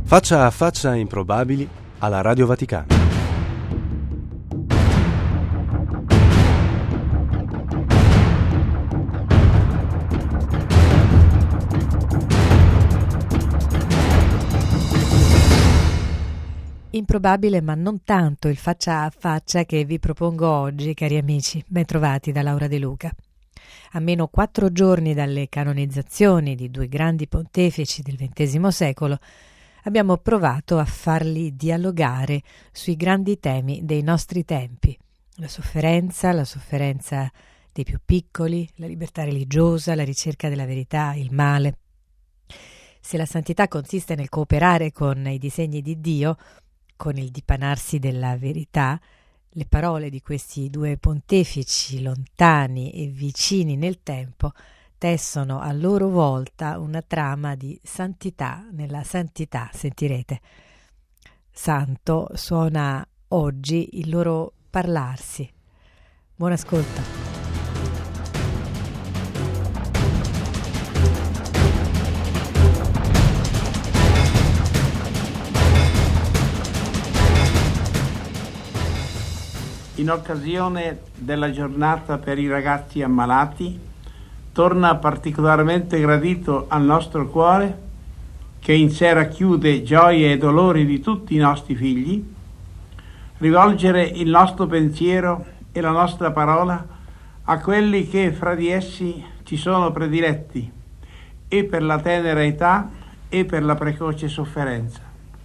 Faccia a faccia improbabili alla Radio Vaticana. Improbabile, ma non tanto il faccia a faccia che vi propongo oggi, cari amici. Bentrovati da Laura De Luca. A meno 4 giorni dalle canonizzazioni di 2 grandi pontefici del XX secolo, abbiamo provato a farli dialogare sui grandi temi dei nostri tempi. La sofferenza dei più piccoli, la libertà religiosa, la ricerca della verità, il male. Se la santità consiste nel cooperare con i disegni di Dio, con il dipanarsi della verità, le parole di questi 2 pontefici lontani e vicini nel tempo tessono a loro volta una trama di santità nella santità, sentirete. Santo suona oggi il loro parlarsi. Buon ascolto. In occasione della giornata per i ragazzi ammalati, torna particolarmente gradito al nostro cuore, che in sé racchiude gioie e dolori di tutti i nostri figli, rivolgere il nostro pensiero e la nostra parola a quelli che fra di essi ci sono prediletti, e per la tenera età e per la precoce sofferenza.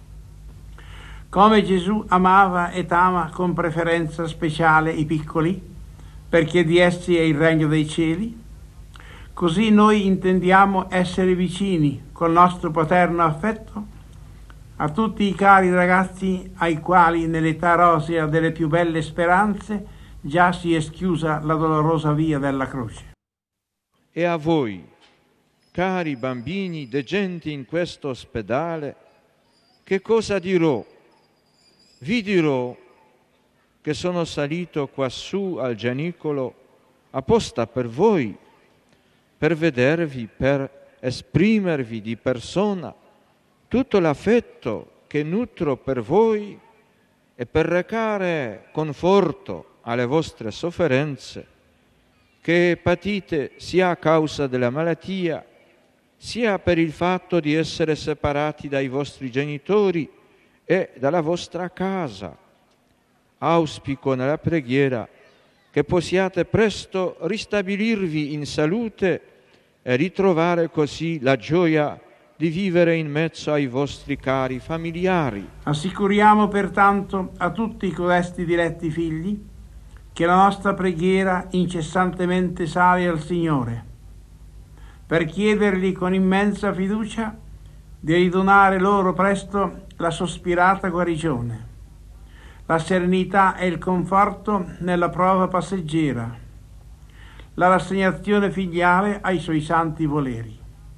Come Gesù amava ed ama con preferenza speciale i piccoli, perché di essi è il regno dei cieli, così noi intendiamo essere vicini col nostro paterno affetto a tutti i cari ragazzi ai quali nell'età rosea delle più belle speranze già si è schiusa la dolorosa via della croce. E a voi, cari bambini degenti in questo ospedale, che cosa dirò? Vi dirò che sono salito quassù al Gianicolo apposta per voi, per vedervi, per esprimervi di persona tutto l'affetto che nutro per voi e per recare conforto alle vostre sofferenze che patite sia a causa della malattia, sia per il fatto di essere separati dai vostri genitori e dalla vostra casa. Auspico nella preghiera che possiate presto ristabilirvi in salute e ritrovare così la gioia di vivere in mezzo ai vostri cari familiari. Assicuriamo pertanto a tutti codesti diletti figli che la nostra preghiera incessantemente sale al Signore, per chiedergli con immensa fiducia di ridonare loro presto la sospirata guarigione, la serenità e il conforto nella prova passeggera, la rassegnazione filiale ai suoi santi voleri.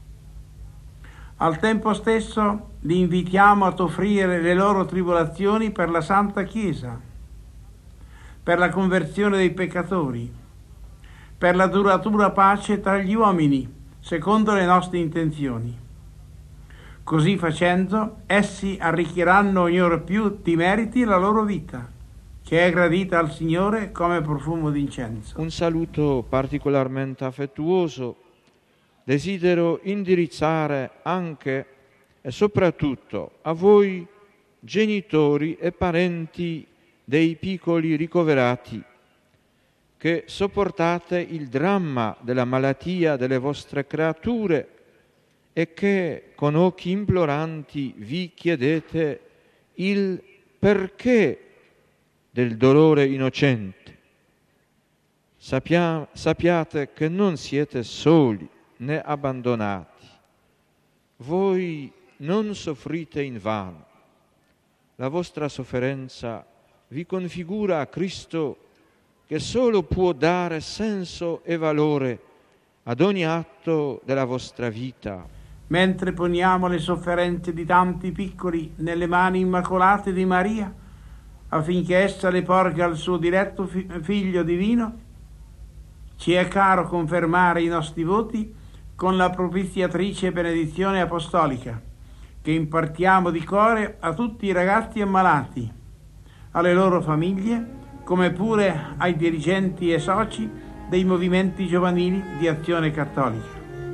Al tempo stesso li invitiamo ad offrire le loro tribolazioni per la Santa Chiesa, per la conversione dei peccatori, per la duratura pace tra gli uomini, secondo le nostre intenzioni. Così facendo, essi arricchiranno ognuno più di meriti la loro vita, che è gradita al Signore come profumo d'incenso. Un saluto particolarmente affettuoso desidero indirizzare anche e soprattutto a voi genitori e parenti dei piccoli ricoverati, che sopportate il dramma della malattia delle vostre creature e che con occhi imploranti vi chiedete il perché del dolore innocente. Sappiate che non siete soli né abbandonati. Voi non soffrite invano. La vostra sofferenza vi configura a Cristo, che solo può dare senso e valore ad ogni atto della vostra vita. Mentre poniamo le sofferenze di tanti piccoli nelle mani immacolate di Maria, affinché essa le porga al suo diletto Figlio divino, ci è caro confermare i nostri voti con la propiziatrice benedizione apostolica, che impartiamo di cuore a tutti i ragazzi ammalati, alle loro famiglie, come pure ai dirigenti e soci dei movimenti giovanili di Azione Cattolica.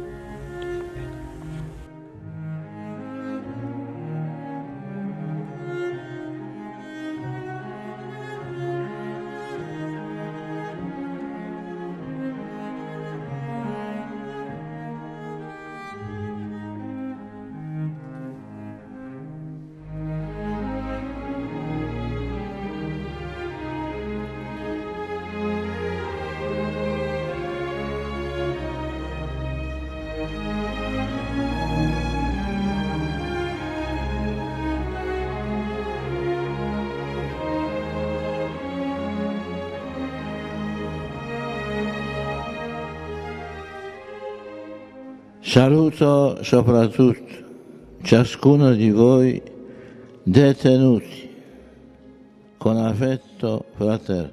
Saluto soprattutto ciascuno di voi detenuti con affetto fraterno.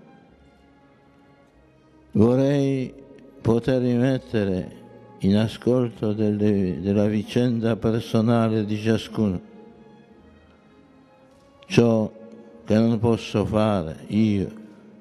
Vorrei poter rimettere in ascolto della vicenda personale di ciascuno ciò che non posso fare io.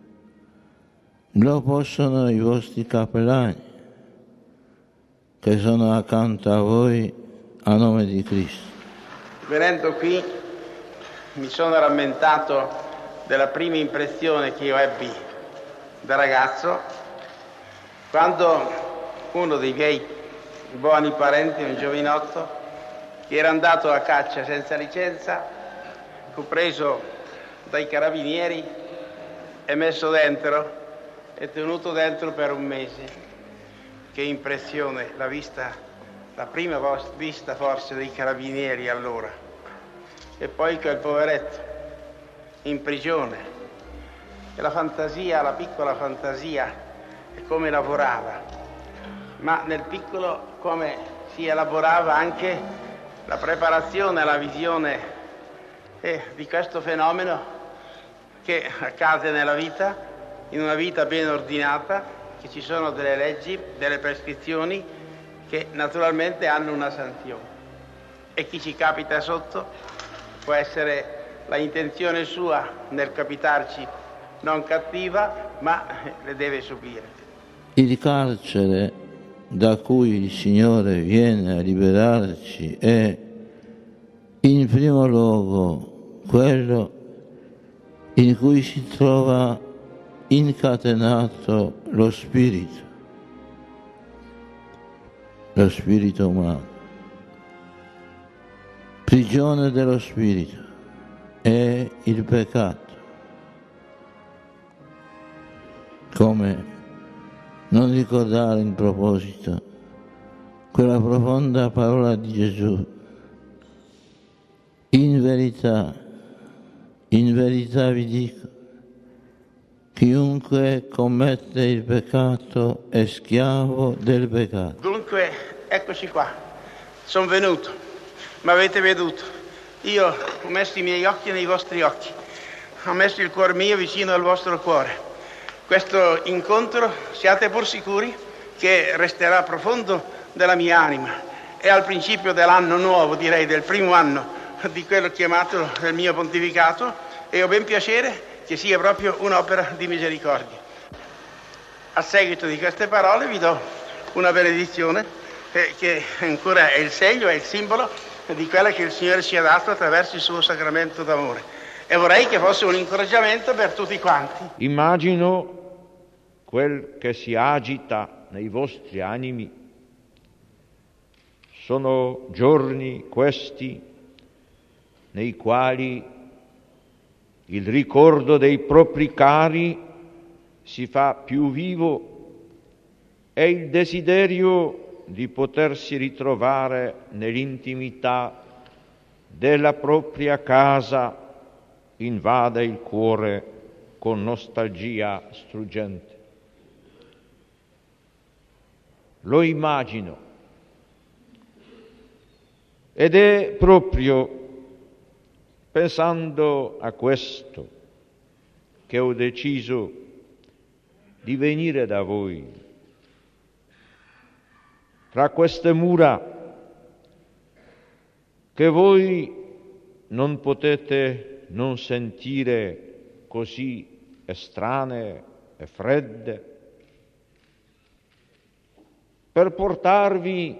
Lo possono i vostri cappellani che sono accanto a voi a nome di Cristo. Venendo qui mi sono rammentato della prima impressione che io ebbi da ragazzo, quando uno dei miei buoni parenti, un giovinotto, che era andato a caccia senza licenza, fu preso dai carabinieri e messo dentro e tenuto dentro per un mese. Che impressione la prima vista forse dei carabinieri allora. E poi quel poveretto in prigione. E la piccola fantasia, e come lavorava. Ma nel piccolo come si elaborava anche la preparazione, la visione di questo fenomeno che accade nella vita, in una vita ben ordinata, che ci sono delle leggi, delle prescrizioni che naturalmente hanno una sanzione e chi ci capita sotto può essere la intenzione sua nel capitarci non cattiva, ma le deve subire. Il carcere da cui il Signore viene a liberarci è in primo luogo quello in cui si trova incatenato lo spirito umano, prigione dello spirito è il peccato. Come non ricordare in proposito quella profonda parola di Gesù: in verità vi dico, chiunque commette il peccato è schiavo del peccato. Dunque, eccoci qua, sono venuto, mi avete veduto, io ho messo i miei occhi nei vostri occhi, ho messo il cuore mio vicino al vostro cuore. Questo incontro, siate pur sicuri, che resterà profondo della mia anima. È al principio dell'anno nuovo, direi, del primo anno di quello chiamato del mio pontificato, e ho ben piacere che sia proprio un'opera di misericordia. A seguito di queste parole vi do una benedizione che ancora è il segno, è il simbolo di quella che il Signore ci ha dato attraverso il suo sacramento d'amore. E vorrei che fosse un incoraggiamento per tutti quanti. Immagino quel che si agita nei vostri animi. Sono giorni questi nei quali il ricordo dei propri cari si fa più vivo e il desiderio di potersi ritrovare nell'intimità della propria casa invade il cuore con nostalgia struggente. Lo immagino ed è proprio pensando a questo che ho deciso di venire da voi. Tra queste mura che voi non potete non sentire così estranee e fredde, per portarvi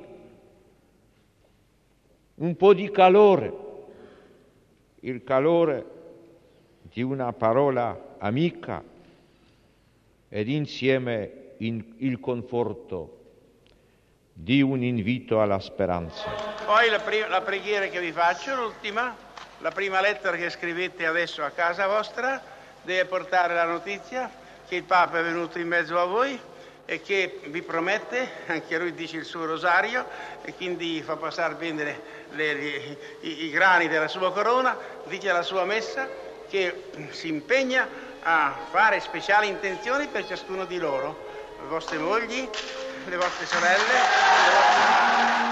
un po' di calore, il calore di una parola amica ed insieme il conforto di un invito alla speranza. Poi la preghiera che vi faccio, l'ultima, la prima lettera che scrivete adesso a casa vostra, deve portare la notizia che il Papa è venuto in mezzo a voi e che vi promette, anche lui dice il suo rosario e quindi fa passare bene i grani della sua corona, dice la sua messa che si impegna a fare speciali intenzioni per ciascuno di loro, le vostre mogli, le vostre sorelle, le vostre...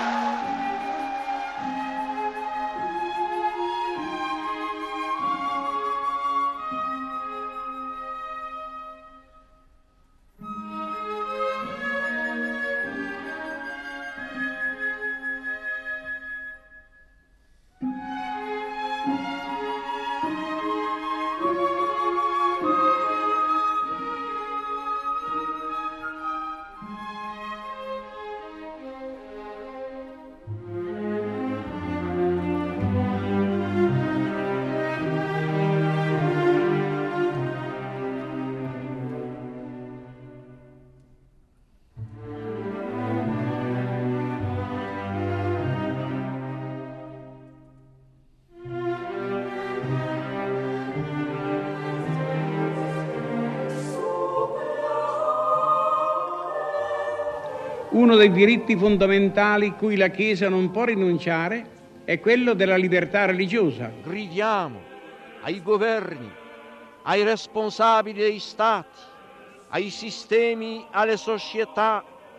Uno dei diritti fondamentali cui la Chiesa non può rinunciare è quello della libertà religiosa. Gridiamo ai governi, ai responsabili dei stati, ai sistemi, alle società,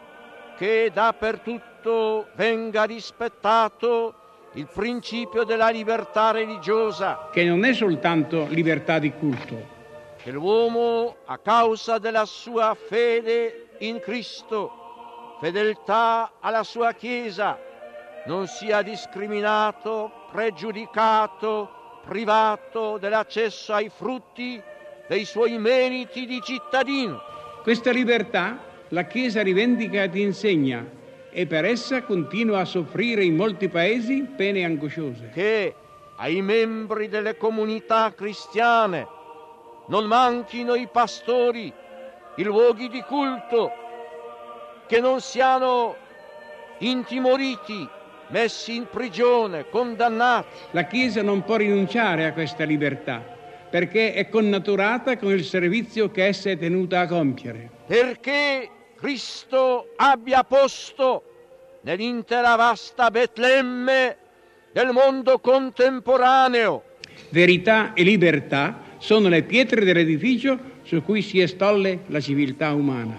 che dappertutto venga rispettato il principio della libertà religiosa. Che non è soltanto libertà di culto. Che l'uomo, a causa della sua fede in Cristo, fedeltà alla sua Chiesa, non sia discriminato, pregiudicato, privato dell'accesso ai frutti dei suoi meriti di cittadino. Questa libertà la Chiesa rivendica ed insegna e per essa continua a soffrire in molti paesi pene angosciose. Che ai membri delle comunità cristiane non manchino i pastori, i luoghi di culto, che non siano intimoriti, messi in prigione, condannati. La Chiesa non può rinunciare a questa libertà, perché è connaturata con il servizio che essa è tenuta a compiere. Perché Cristo abbia posto nell'intera vasta Betlemme del mondo contemporaneo. Verità e libertà sono le pietre dell'edificio su cui si estolle la civiltà umana.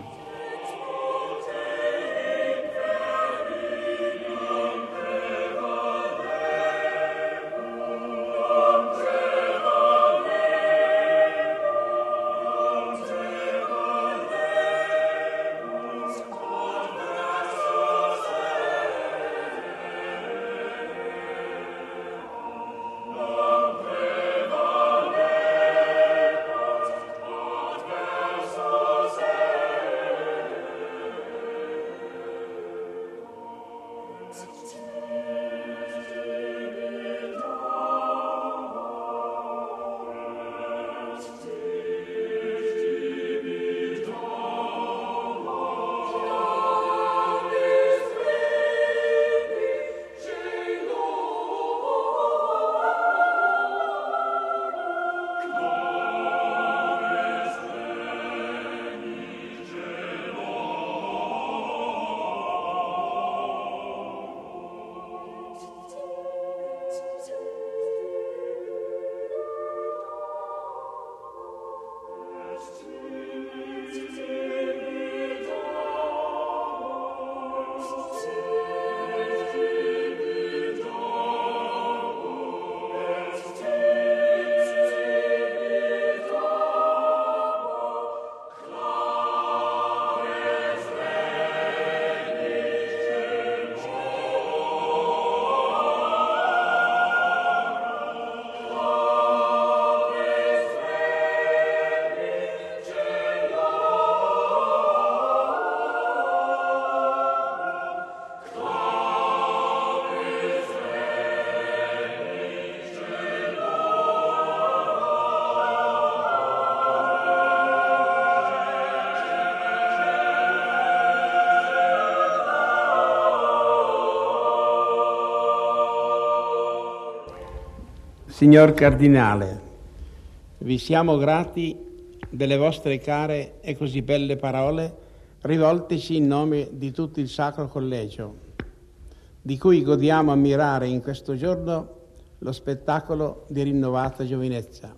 Signor Cardinale, vi siamo grati delle vostre care e così belle parole rivolteci in nome di tutto il Sacro Collegio, di cui godiamo ammirare in questo giorno lo spettacolo di rinnovata giovinezza.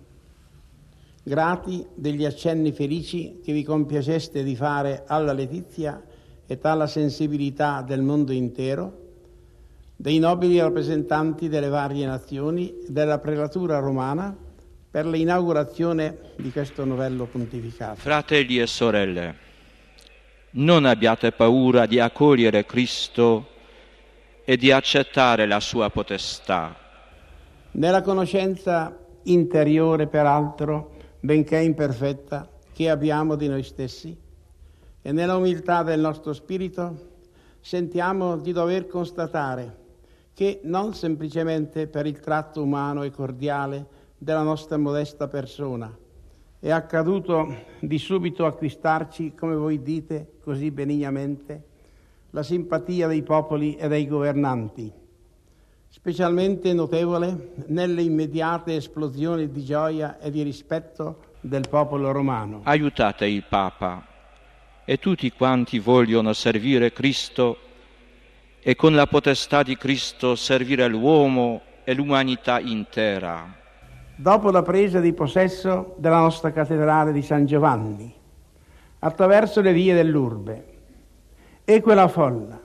Grati degli accenni felici che vi compiaceste di fare alla letizia e alla sensibilità del mondo intero, dei nobili rappresentanti delle varie nazioni, della prelatura romana, per l'inaugurazione di questo novello pontificato. Fratelli e sorelle, non abbiate paura di accogliere Cristo e di accettare la sua potestà. Nella conoscenza interiore, peraltro, benché imperfetta, che abbiamo di noi stessi, e nella umiltà del nostro spirito, sentiamo di dover constatare che non semplicemente per il tratto umano e cordiale della nostra modesta persona è accaduto di subito acquistarci, come voi dite così benignamente, la simpatia dei popoli e dei governanti, specialmente notevole nelle immediate esplosioni di gioia e di rispetto del popolo romano. Aiutate il Papa e tutti quanti vogliono servire Cristo e con la potestà di Cristo servire l'uomo e l'umanità intera. Dopo la presa di possesso della nostra cattedrale di San Giovanni, attraverso le vie dell'urbe, e quella folla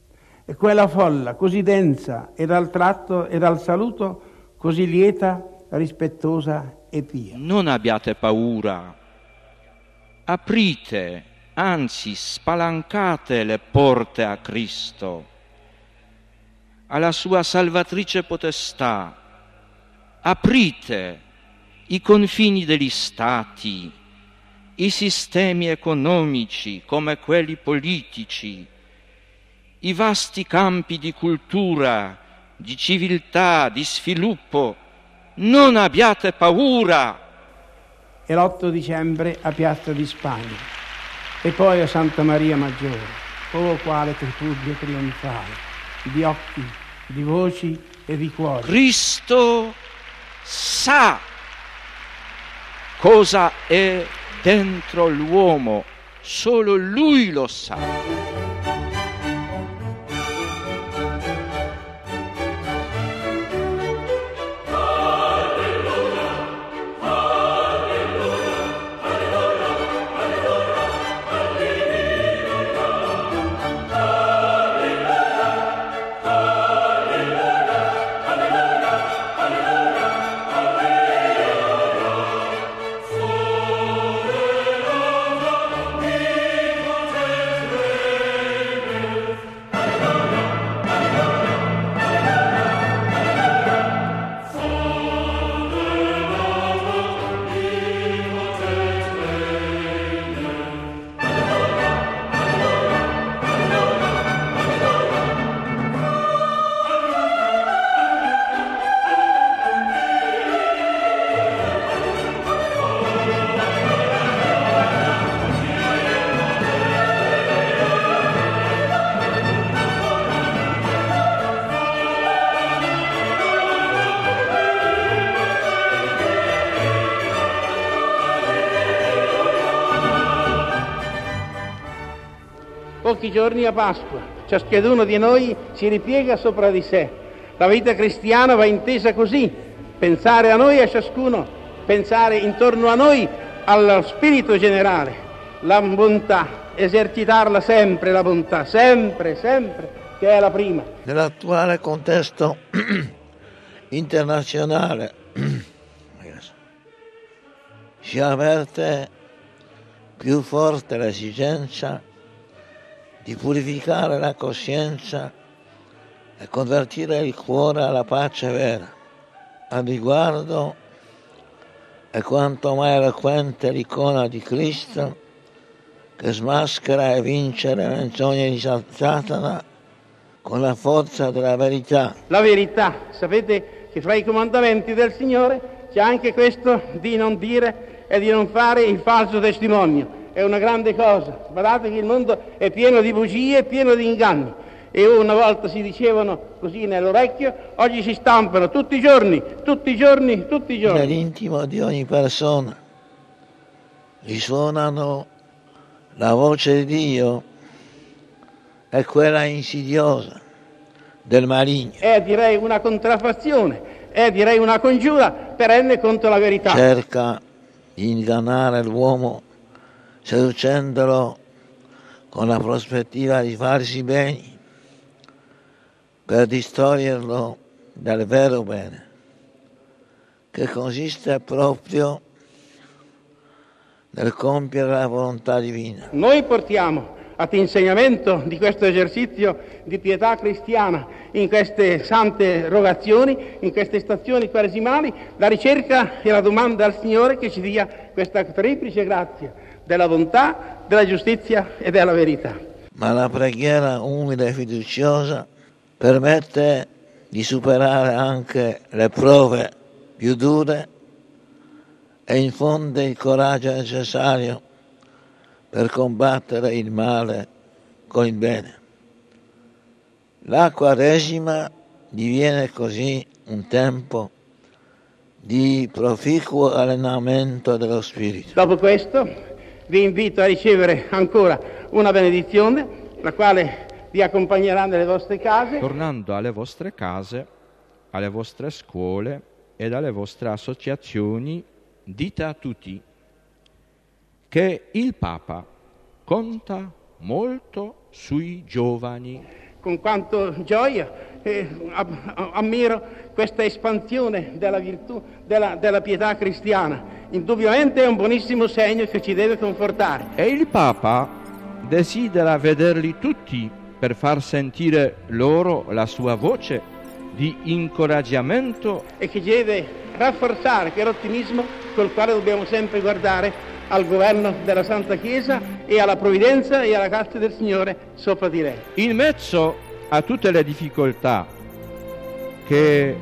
così densa e dal tratto e dal saluto così lieta, rispettosa e pia. Non abbiate paura, aprite, anzi spalancate le porte a Cristo, alla sua salvatrice potestà. Aprite i confini degli stati, i sistemi economici come quelli politici, i vasti campi di cultura, di civiltà, di sviluppo. Non abbiate paura. E l'8 dicembre a Piazza di Spagna e poi a Santa Maria Maggiore. Oh, quale tripudio trionfale di occhi, di voci e di cuori. Cristo sa cosa è dentro l'uomo, solo Lui lo sa. Pochi giorni a Pasqua, ciascuno di noi si ripiega sopra di sé. La vita cristiana va intesa così: pensare a noi, a ciascuno, pensare intorno a noi allo spirito generale, la bontà, esercitarla sempre, la bontà, sempre, che è la prima. Nell'attuale contesto internazionale si avverte più forte l'esigenza di purificare la coscienza e convertire il cuore alla pace vera. Al riguardo è quanto mai eloquente l'icona di Cristo che smaschera e vince le menzogne di Satana con la forza della verità. La verità, sapete che fra i comandamenti del Signore c'è anche questo di non dire e di non fare il falso testimonio. È una grande cosa. Guardate che il mondo è pieno di bugie, pieno di inganni. e una volta si dicevano così nell'orecchio, oggi si stampano tutti i giorni. Nell'intimo di ogni persona risuonano la voce di Dio e quella insidiosa del maligno. È direi una contraffazione, è direi una congiura perenne contro la verità. Cerca di ingannare l'uomo seducendolo con la prospettiva di farsi bene per distoglierlo dal vero bene, che consiste proprio nel compiere la volontà divina. Noi portiamo ad insegnamento di questo esercizio di pietà cristiana in queste sante rogazioni, in queste stazioni quaresimali, la ricerca e la domanda al Signore che ci dia questa triplice grazia della bontà, della giustizia e della verità. Ma la preghiera umile e fiduciosa permette di superare anche le prove più dure e infonde il coraggio necessario per combattere il male con il bene. La Quaresima diviene così un tempo di proficuo allenamento dello spirito. Dopo questo vi invito a ricevere ancora una benedizione, la quale vi accompagnerà nelle vostre case. Tornando alle vostre case, alle vostre scuole ed alle vostre associazioni, dite a tutti che il Papa conta molto sui giovani. Con quanto gioia ammiro questa espansione della virtù, della pietà cristiana. Indubbiamente è un buonissimo segno che ci deve confortare. E il Papa desidera vederli tutti per far sentire loro la sua voce di incoraggiamento e che deve rafforzare quell'ottimismo col quale dobbiamo sempre guardare al governo della Santa Chiesa e alla provvidenza e alla grazia del Signore sopra di lei. In mezzo a tutte le difficoltà che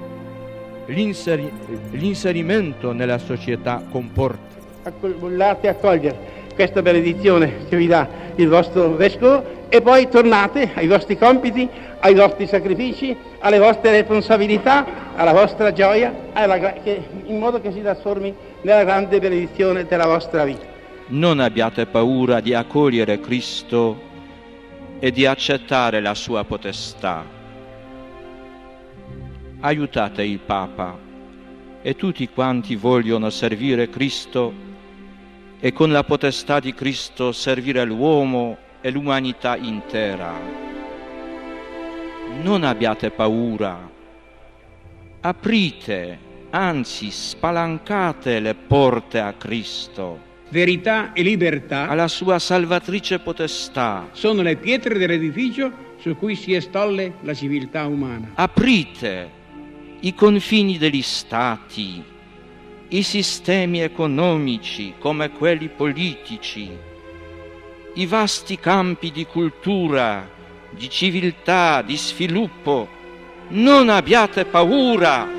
l'inserimento nella società comporta, vogliate accogliere questa benedizione che vi dà il vostro Vescovo e poi tornate ai vostri compiti, ai vostri sacrifici, alle vostre responsabilità, alla vostra gioia, in modo che si trasformi nella grande benedizione della vostra vita. Non abbiate paura di accogliere Cristo e di accettare la sua potestà. Aiutate il Papa e tutti quanti vogliono servire Cristo e con la potestà di Cristo servire l'uomo e l'umanità intera. Non abbiate paura, aprite, anzi spalancate le porte a Cristo. Verità e libertà alla sua salvatrice potestà sono le pietre dell'edificio su cui si estolle la civiltà umana. Aprite i confini degli stati, i sistemi economici come quelli politici, i vasti campi di cultura, di civiltà, di sviluppo. Non abbiate paura.